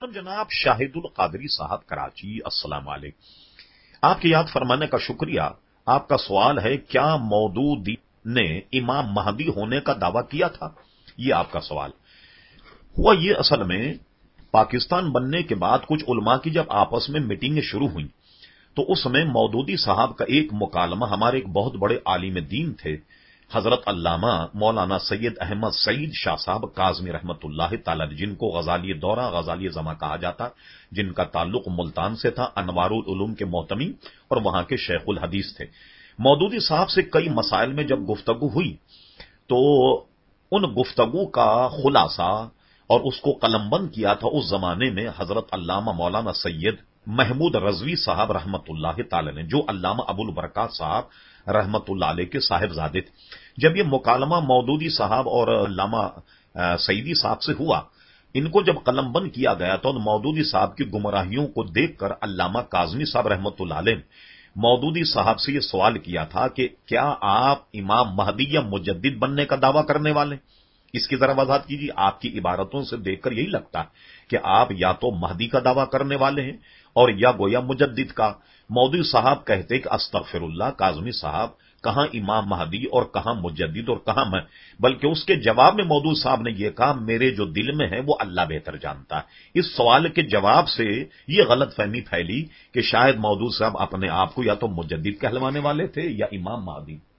جناب شاہد القادری صاحب کراچی، السلام علیکم۔ آپ کی یاد فرمانے کا شکریہ۔ آپ کا سوال ہے کیا مودودی نے امام مہدی ہونے کا دعویٰ کیا تھا؟ یہ آپ کا سوال ہوا۔ یہ اصل میں پاکستان بننے کے بعد کچھ علماء کی جب آپس میں میٹنگیں شروع ہوئیں تو اس میں مودودی صاحب کا ایک مکالمہ ہمارے ایک بہت بڑے عالم دین تھے حضرت علامہ مولانا سید احمد سعید شاہ صاحب کاظمی رحمت اللہ تعالی، جن کو غزالی دورہ غزالی زماں کہا جاتا، جن کا تعلق ملتان سے تھا، انوار العلوم کے محتمی اور وہاں کے شیخ الحدیث تھے۔ مودودی صاحب سے کئی مسائل میں جب گفتگو ہوئی تو ان گفتگو کا خلاصہ اور اس کو قلم بند کیا تھا اس زمانے میں حضرت علامہ مولانا سید محمود رضوی صاحب رحمت اللہ تعالی نے، جو علامہ ابو البرکات صاحب رحمت اللہ علیہ کے صاحبزادے تھے۔ جب یہ مکالمہ مودودی صاحب اور علامہ سعیدی صاحب سے ہوا، ان کو جب قلم بند کیا گیا تو مودودی صاحب کی گمراہیوں کو دیکھ کر علامہ کاظمی صاحب رحمت اللہ علیہ مودودی صاحب سے یہ سوال کیا تھا کہ کیا آپ امام مہدی یا مجدد بننے کا دعویٰ کرنے والے؟ اس کی ذرا وضاحت کیجیے۔ آپ کی عبارتوں سے دیکھ کر یہی لگتا ہے کہ آپ یا تو مہدی کا دعویٰ کرنے والے ہیں اور یا گویا مجدد کا۔ مودودی صاحب کہتے کہ استغفر اللہ کاظمی صاحب، کہاں امام مہدی اور کہاں مجدد اور کہاں میں، بلکہ اس کے جواب میں مودودی صاحب نے یہ کہا میرے جو دل میں ہے وہ اللہ بہتر جانتا ہے۔ اس سوال کے جواب سے یہ غلط فہمی پھیلی کہ شاید مودودی صاحب اپنے آپ کو یا تو مجدد کہلوانے والے تھے یا امام مہدی۔